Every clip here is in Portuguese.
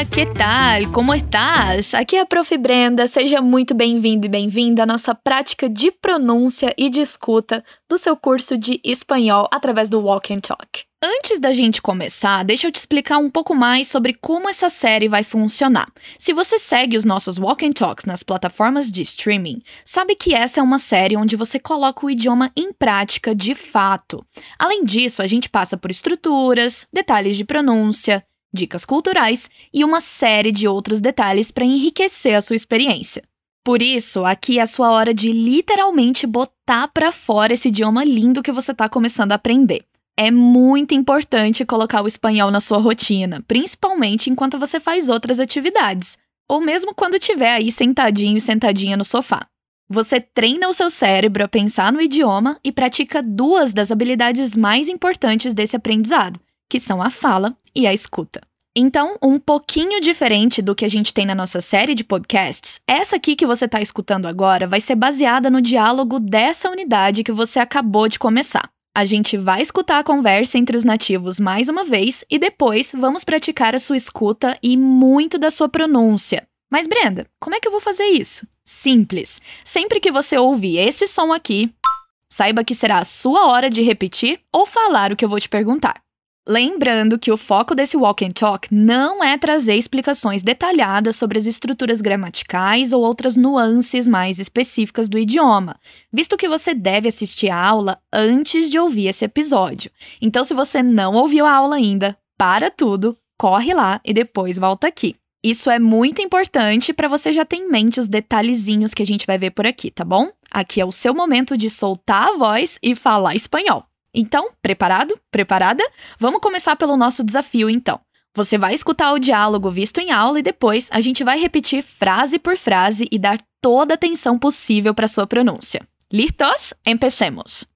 Hola, ¿qué tal? Como estás? Aqui é a Prof. Brenda, seja muito bem-vindo e bem-vinda à nossa prática de pronúncia e de escuta do seu curso de espanhol através do Walk and Talk. Antes da gente começar, deixa eu te explicar um pouco mais sobre como essa série vai funcionar. Se você segue os nossos Walk and Talks nas plataformas de streaming, sabe que essa é uma série onde você coloca o idioma em prática de fato. Além disso, a gente passa por estruturas, detalhes de pronúncia, dicas culturais e uma série de outros detalhes para enriquecer a sua experiência. Por isso, aqui é a sua hora de literalmente botar para fora esse idioma lindo que você está começando a aprender. É muito importante colocar o espanhol na sua rotina, principalmente enquanto você faz outras atividades, ou mesmo quando estiver aí sentadinho e sentadinha no sofá. Você treina o seu cérebro a pensar no idioma e pratica duas das habilidades mais importantes desse aprendizado, que são a fala e a escuta. Então, um pouquinho diferente do que a gente tem na nossa série de podcasts, essa aqui que você está escutando agora vai ser baseada no diálogo dessa unidade que você acabou de começar. A gente vai escutar a conversa entre os nativos mais uma vez e depois vamos praticar a sua escuta e muito da sua pronúncia. Mas, Brenda, como é que eu vou fazer isso? Simples. Sempre que você ouvir esse som aqui, saiba que será a sua hora de repetir ou falar o que eu vou te perguntar. Lembrando que o foco desse Walk and Talk não é trazer explicações detalhadas sobre as estruturas gramaticais ou outras nuances mais específicas do idioma, visto que você deve assistir a aula antes de ouvir esse episódio. Então, se você não ouviu a aula ainda, para tudo, corre lá e depois volta aqui. Isso é muito importante para você já ter em mente os detalhezinhos que a gente vai ver por aqui, tá bom? Aqui é o seu momento de soltar a voz e falar espanhol. Então, preparado? Preparada? Vamos começar pelo nosso desafio, então. Você vai escutar o diálogo visto em aula e depois a gente vai repetir frase por frase e dar toda a atenção possível para sua pronúncia. ¿Listos? Empecemos!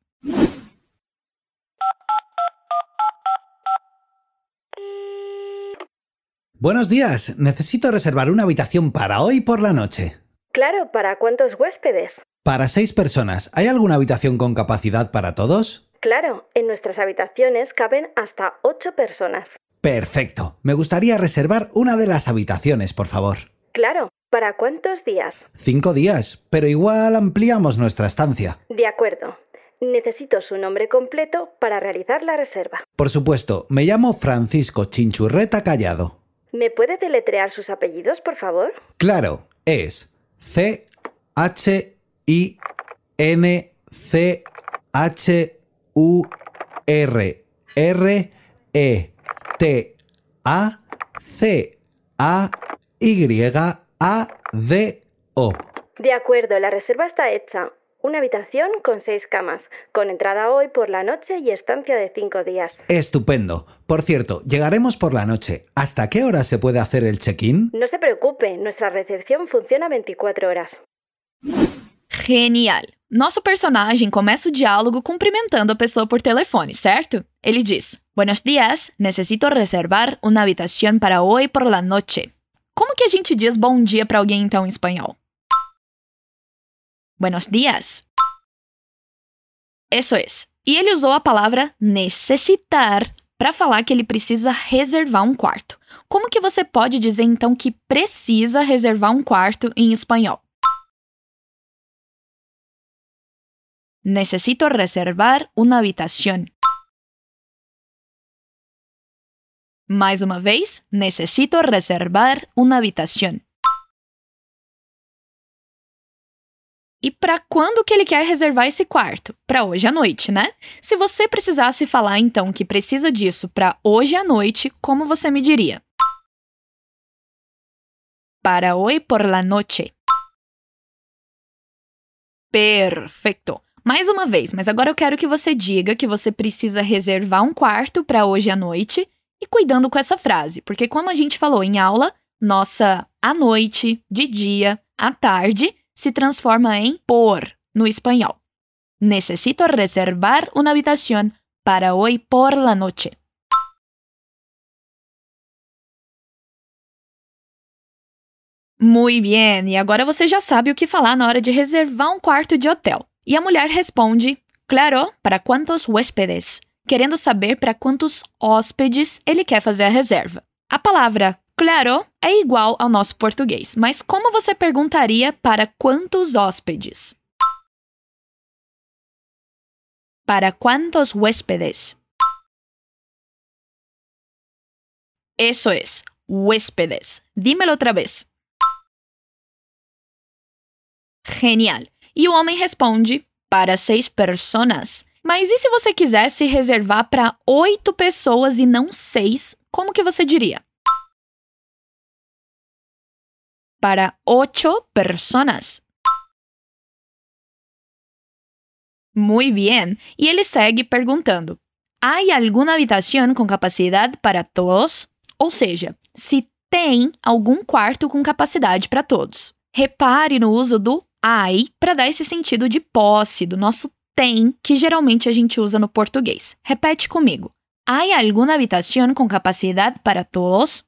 Buenos días, necesito reservar una habitación para hoy por la noche. Claro, ¿para cuántos huéspedes? Para 6 personas, ¿hay alguna habitación con capacidad para todos? Claro, en nuestras habitaciones caben hasta 8 personas. Perfecto, me gustaría reservar una de las habitaciones, por favor. Claro, ¿para cuántos días? 5 días, pero igual ampliamos nuestra estancia. De acuerdo. Necesito su nombre completo para realizar la reserva. Por supuesto, me llamo Francisco Chinchurreta Callado. ¿Me puede deletrear sus apellidos, por favor? Claro, es CHINCHURRETACAYADO. De acuerdo, la reserva está hecha. Una habitación con 6 camas, con entrada hoy por la noche y estancia de 5 días. Estupendo. Por cierto, llegaremos por la noche. ¿Hasta qué hora se puede hacer el check-in? No se preocupe, nuestra recepción funciona 24 horas. Genial! Nosso personagem começa o diálogo cumprimentando a pessoa por telefone, certo? Ele diz: Buenos días, necesito reservar una habitación para hoy por la noche. Como que a gente diz bom dia para alguém então em espanhol? Buenos días. Eso es. E ele usou a palavra necessitar para falar que ele precisa reservar um quarto. Como que você pode dizer então que precisa reservar um quarto em espanhol? Necesito reservar una habitación. Mais uma vez, necesito reservar una habitación. E para quando que ele quer reservar esse quarto? Para hoje à noite, né? Se você precisasse falar então que precisa disso para hoje à noite, como você me diria? Para hoy por la noche. Perfeito! Mais uma vez, mas agora eu quero que você diga que você precisa reservar um quarto para hoje à noite e cuidando com essa frase, porque como a gente falou em aula, nossa à noite, de dia, à tarde se transforma em por no espanhol. Necesito reservar una habitación para hoy por la noche. Muy bien, e agora você já sabe o que falar na hora de reservar um quarto de hotel. E a mulher responde, claro, para quantos huéspedes? Querendo saber para quantos hóspedes ele quer fazer a reserva. A palavra claro, é igual ao nosso português, mas como você perguntaria para quantos hóspedes? ¿Para cuántos huéspedes? Eso es, huéspedes. Dímelo otra vez. Genial. E o homem responde, para 6 personas. Mas e se você quisesse reservar para 8 pessoas e não 6, como que você diria? Para 8 personas. Muy bien. E ele segue perguntando, ¿hay alguna habitación con capacidad para todos? Ou seja, se tem algum quarto com capacidade para todos. Repare no uso do hay para dar esse sentido de posse, do nosso tem, que geralmente a gente usa no português. Repete comigo. ¿Hay alguna habitación con capacidad para todos?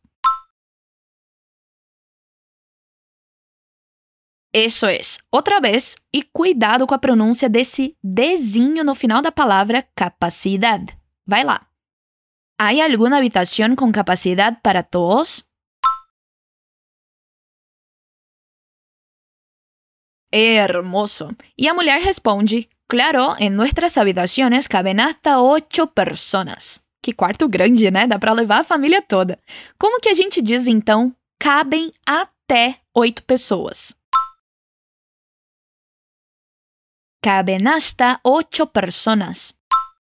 Eso es. Outra vez, e cuidado com a pronúncia desse dezinho no final da palavra capacidad. Vai lá. ¿Hay alguna habitación con capacidad para todos? Hermoso. E a mulher responde, claro, en nuestras habitaciones caben hasta 8 personas. Que quarto grande, né? Dá pra levar a família toda. Como que a gente diz, então, cabem até 8 pessoas? Caben hasta 8 personas.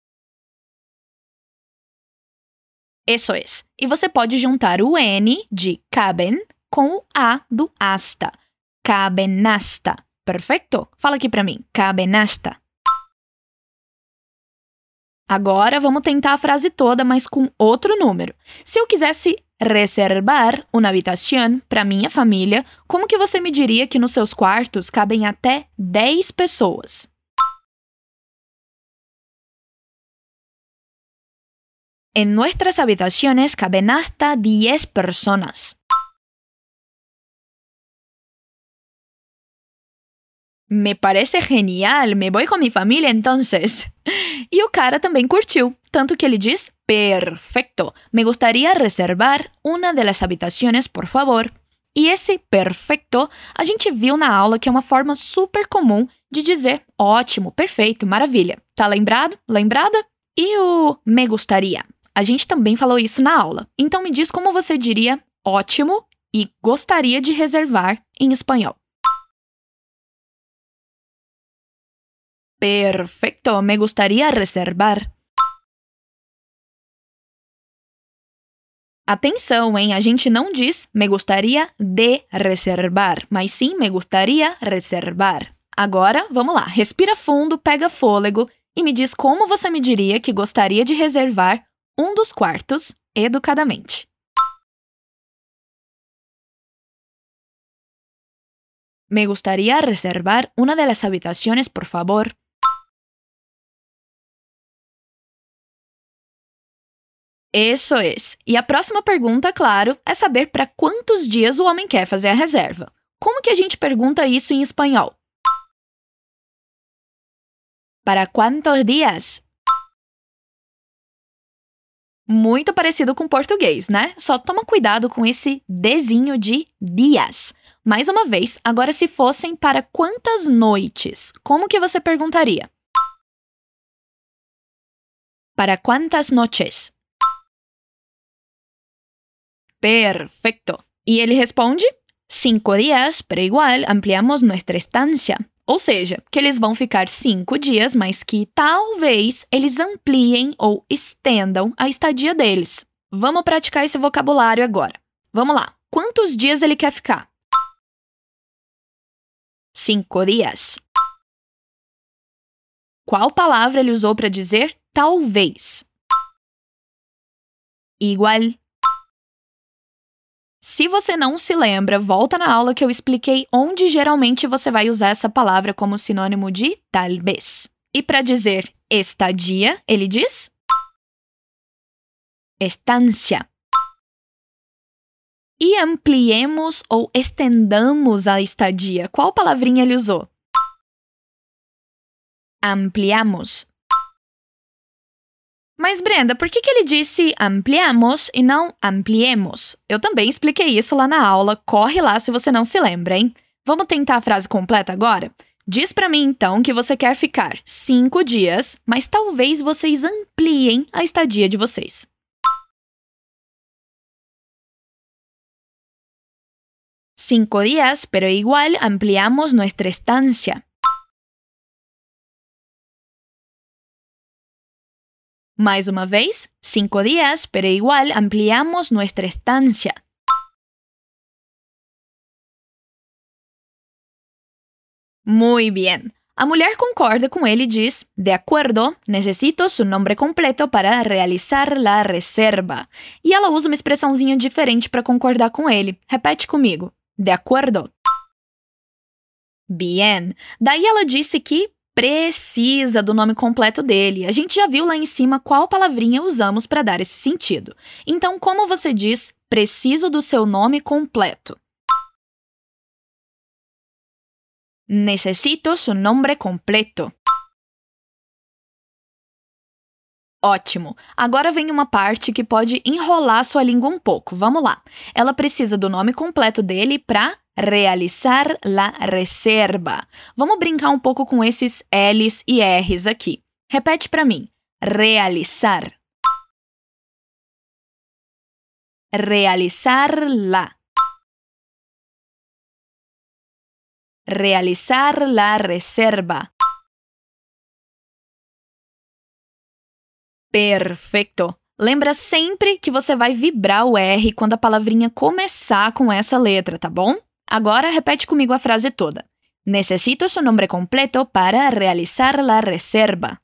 Eso es. E você pode juntar o N de caben com o A do hasta. Caben hasta. Perfeito? Fala aqui pra mim. Caben hasta. Agora vamos tentar a frase toda, mas com outro número. Se eu quisesse reservar uma habitación para minha família, como que você me diria que nos seus quartos cabem até 10 pessoas? En nuestras habitaciones caben hasta 10 personas. Me parece genial, me voy con mi familia entonces. E o cara também curtiu, tanto que ele diz, perfecto, me gustaría reservar una de las habitaciones, por favor. E esse perfecto, a gente viu na aula que é uma forma super comum de dizer ótimo, perfeito, maravilha. Tá lembrado? Lembrada? E o me gustaría? A gente também falou isso na aula. Então me diz como você diria ótimo e gostaria de reservar em espanhol. Perfecto, me gustaría reservar. Atenção, hein? A gente não diz me gustaría de reservar, mas sim me gustaría reservar. Agora, vamos lá. Respira fundo, pega fôlego e me diz como você me diria que gostaria de reservar um dos quartos educadamente. Me gustaría reservar una de las habitaciones, por favor. Isso é. E a próxima pergunta, claro, é saber para quantos dias o homem quer fazer a reserva. Como que a gente pergunta isso em espanhol? ¿Para cuántos días? Muito parecido com português, né? Só toma cuidado com esse dezinho de dias. Mais uma vez, agora se fossem para quantas noites, como que você perguntaria? ¿Para cuántas noches? Perfecto. E ele responde, 5 días, pero igual ampliamos nuestra estancia. Ou seja, que eles vão ficar 5 dias, mas que talvez eles ampliem ou estendam a estadia deles. Vamos praticar esse vocabulário agora. Vamos lá. Quantos dias ele quer ficar? 5 dias. Qual palavra ele usou para dizer talvez? Igual. Se você não se lembra, volta na aula que eu expliquei onde geralmente você vai usar essa palavra como sinônimo de talvez. E para dizer estadia, ele diz estancia. E ampliemos ou estendamos a estadia. Qual palavrinha ele usou? Ampliamos. Mas, Brenda, por que ele disse ampliamos e não ampliemos? Eu também expliquei isso lá na aula, corre lá se você não se lembra, hein? Vamos tentar a frase completa agora? Diz pra mim, então, que você quer ficar 5 dias, mas talvez vocês ampliem a estadia de vocês. Cinco días, pero igual ampliamos nuestra estancia. Mais uma vez, 5 días, pero igual ampliamos nuestra estancia. Muy bien. A mulher concorda com ele e diz: de acuerdo, necesito su nombre completo para realizar la reserva. E ela usa uma expressãozinha diferente para concordar com ele. Repete comigo. De acuerdo. Bien. Daí ela disse que precisa do nome completo dele. A gente já viu lá em cima qual palavrinha usamos para dar esse sentido. Então, como você diz preciso do seu nome completo? Necesito su nombre completo. Ótimo! Agora vem uma parte que pode enrolar sua língua um pouco. Vamos lá. Ela precisa do nome completo dele para realizar la reserva. Vamos brincar um pouco com esses L's e R's aqui. Repete para mim. Realizar. Realizar-la. Realizar la reserva. Perfeito! Lembra sempre que você vai vibrar o R quando a palavrinha começar com essa letra, tá bom? Agora repete comigo a frase toda. Necesito su nombre completo para realizar la reserva.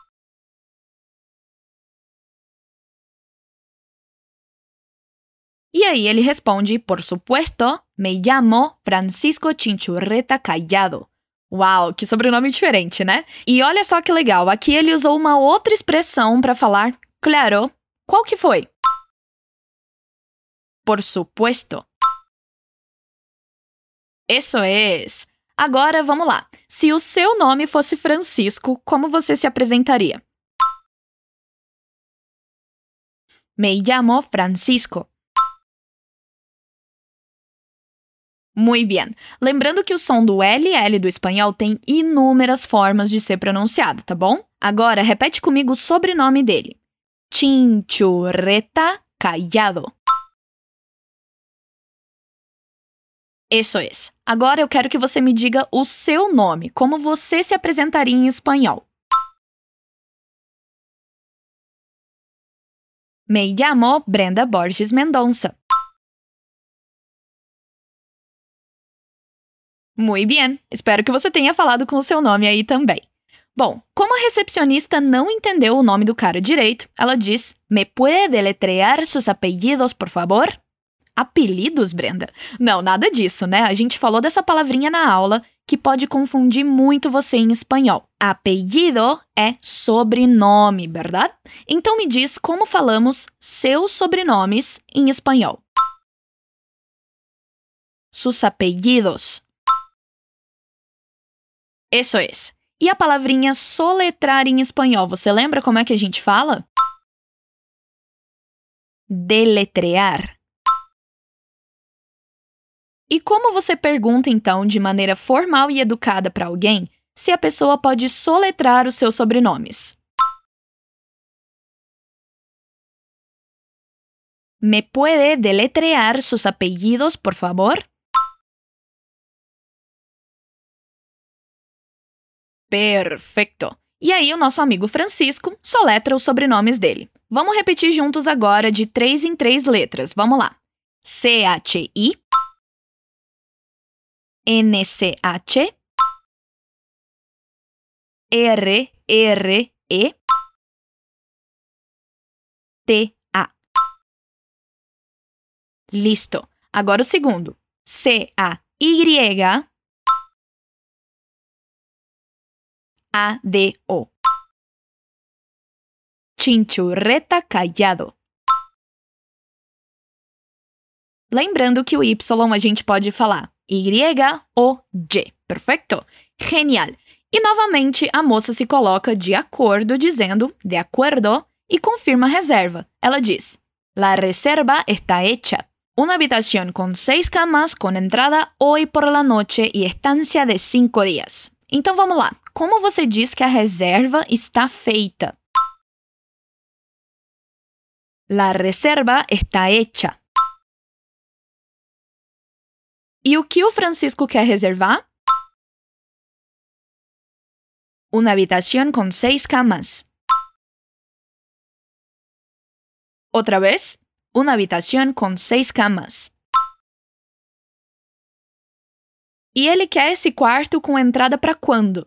E aí ele responde, por supuesto, me llamo Francisco Chinchurreta Callado. Uau, que sobrenome diferente, né? E olha só que legal, aqui ele usou uma outra expressão para falar claro. Qual que foi? Por supuesto. Eso es. Agora vamos lá. Se o seu nome fosse Francisco, como você se apresentaria? Me llamo Francisco. Muy bien. Lembrando que o som do LL do espanhol tem inúmeras formas de ser pronunciado, tá bom? Agora, repete comigo o sobrenome dele. Chinchurreta Callado. Eso es. Agora eu quero que você me diga o seu nome, como você se apresentaria em espanhol. Me llamo Brenda Borges Mendonça. Muy bien, espero que você tenha falado com o seu nome aí também. Bom, como a recepcionista não entendeu o nome do cara direito, ela diz, ¿me puede deletrear sus apellidos, por favor? Apelidos, Brenda? Não, nada disso, né? A gente falou dessa palavrinha na aula que pode confundir muito você em espanhol. Apellido é sobrenome, verdade? Então me diz como falamos seus sobrenomes em espanhol. Sus apellidos. Eso es. E a palavrinha soletrar em espanhol, você lembra como é que a gente fala? Deletrear. E como você pergunta, então, de maneira formal e educada para alguém, se a pessoa pode soletrar os seus sobrenomes? ¿Me puede deletrear sus apellidos, por favor? Perfeito! E aí o nosso amigo Francisco soletra os sobrenomes dele. Vamos repetir juntos agora de 3 em 3 letras. Vamos lá. C-H-I, N-C-H, R-R-E, T-A. Listo! Agora o segundo. C-A-Y, A-D-O. Chinchurreta Callado. Lembrando que o Y a gente pode falar Y ou G. Perfeito? Genial! E novamente a moça se coloca de acordo, dizendo de acordo, e confirma a reserva. Ela diz: La reserva está hecha. Una habitación con 6 camas, con entrada hoy por la noche y estancia de 5 días. Então vamos lá. Como você diz que a reserva está feita? La reserva está hecha. E o que o Francisco quer reservar? Una habitación con 6 camas. Otra vez, una habitación con 6 camas. E ele quer esse quarto com entrada para quando?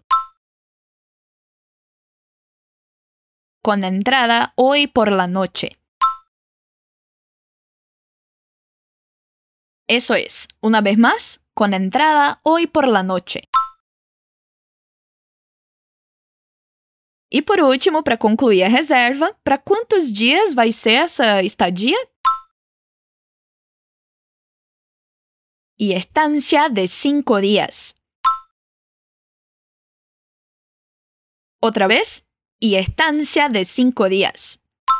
Con entrada hoy por la noche. Eso es, una vez más, con entrada hoy por la noche. E por último, para concluir a reserva, para quantos dias vai ser essa estadia? Y estancia de 5 días. Otra vez, y estancia de 5 días.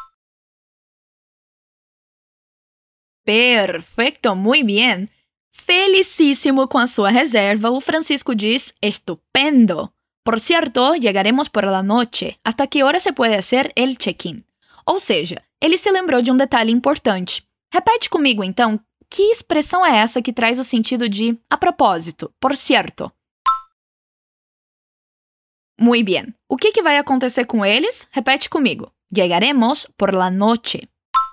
Perfeito, muy bien. Felicíssimo com a sua reserva, o Francisco diz: estupendo. Por cierto, llegaremos por la noche. ¿Hasta qué hora se puede hacer el check-in? Ou seja, ele se lembrou de um detalhe importante. Repete comigo, então, que expressão é essa que traz o sentido de a propósito, por cierto? Muy bien. O que vai acontecer com eles? Repete comigo. Llegaremos por la noche.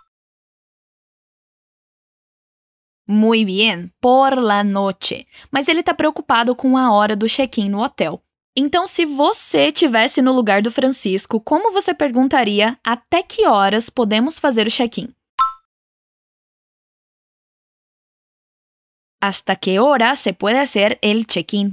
Muy bien, por la noche. Mas ele está preocupado com a hora do check-in no hotel. Então, se você estivesse no lugar do Francisco, como você perguntaria até que horas podemos fazer o check-in? ¿Hasta qué hora se puede hacer el check-in?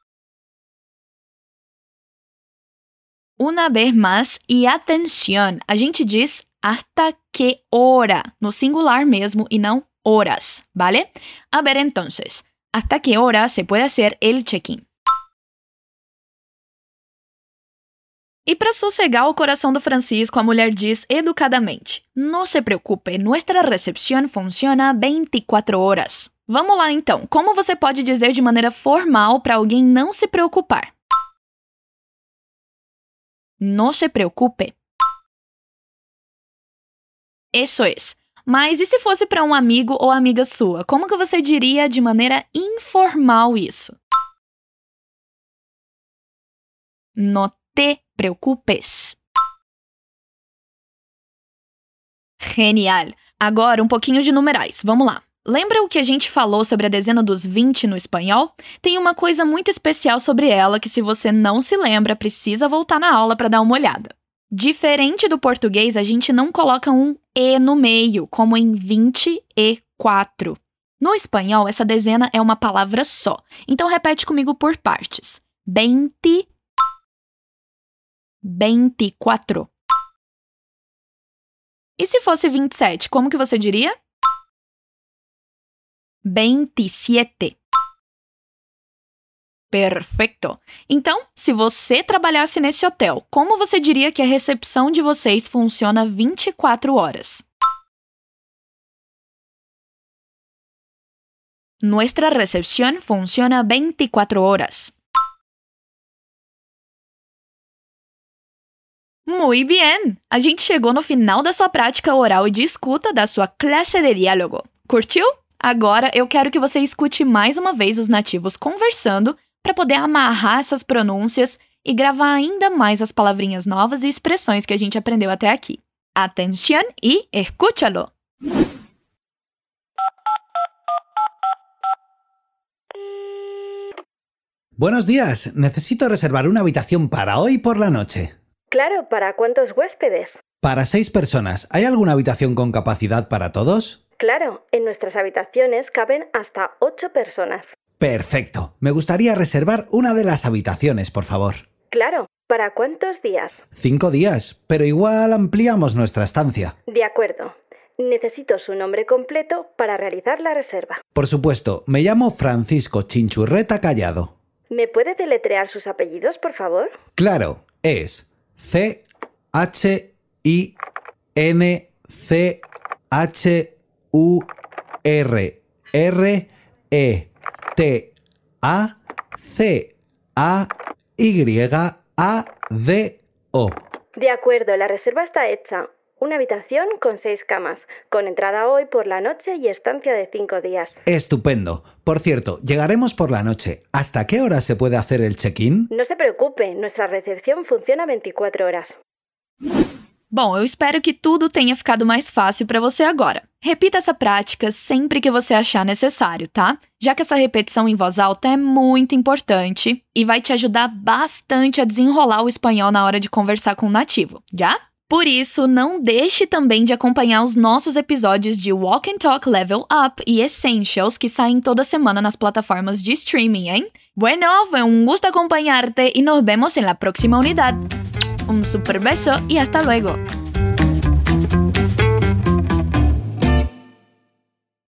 Una vez más, e atención, a gente diz hasta qué hora, no singular mesmo e não horas, ¿vale? A ver, entonces, ¿hasta qué hora se puede hacer el check-in? E para sossegar o coração do Francisco, a mulher diz educadamente: no se preocupe, nuestra recepción funciona 24 horas. Vamos lá então, como você pode dizer de maneira formal para alguém não se preocupar? No se preocupe. Eso es. Mas e se fosse para um amigo ou amiga sua? Como que você diria de maneira informal isso? No te preocupes. Genial! Agora um pouquinho de numerais. Vamos lá. Lembra o que a gente falou sobre a dezena dos 20 no espanhol? Tem uma coisa muito especial sobre ela que, se você não se lembra, precisa voltar na aula para dar uma olhada. Diferente do português, a gente não coloca um E no meio, como em 24. No espanhol, essa dezena é uma palavra só. Então, repete comigo por partes. 24. E se fosse 27, como que você diria? 27. Perfeito! Então, se você trabalhasse nesse hotel, como você diria que a recepção de vocês funciona 24 horas? Nuestra recepción funciona 24 horas. Muy bien! A gente chegou no final da sua prática oral e de escuta da sua classe de diálogo. Curtiu? Agora eu quero que você escute mais uma vez os nativos conversando para poder amarrar essas pronúncias e gravar ainda mais as palavrinhas novas e expressões que a gente aprendeu até aqui. Atención y escúchalo! Buenos días, necesito reservar una habitación para hoy por la noche. Claro, ¿para cuántos huéspedes? Para 6 personas, ¿hay alguna habitación con capacidad para todos? Claro, en nuestras habitaciones caben hasta 8 personas. Perfecto. Me gustaría reservar una de las habitaciones, por favor. Claro, ¿para cuántos días? 5 días, pero igual ampliamos nuestra estancia. De acuerdo. Necesito su nombre completo para realizar la reserva. Por supuesto, me llamo Francisco Chinchurreta Callado. ¿Me puede deletrear sus apellidos, por favor? Claro, es C-H-I-N-C-H-U-R-R-E-T-A NCHURRETAYADO. De acuerdo, la reserva está hecha. Una habitación con 6 camas, con entrada hoy por la noche y estancia de 5 días. Estupendo. Por cierto, llegaremos por la noche. ¿Hasta qué hora se puede hacer el check-in? No se preocupe, nuestra recepción funciona 24 horas. Bom, eu espero que tudo tenha ficado mais fácil para você agora. Repita essa prática sempre que você achar necessário, tá? Já que essa repetição em voz alta é muito importante e vai te ajudar bastante a desenrolar o espanhol na hora de conversar com o nativo, já? Por isso, não deixe também de acompanhar os nossos episódios de Walk and Talk Level Up e Essentials que saem toda semana nas plataformas de streaming, hein? Bueno, fue un gusto acompañarte y nos vemos en la próxima unidad. Un super beso y hasta luego.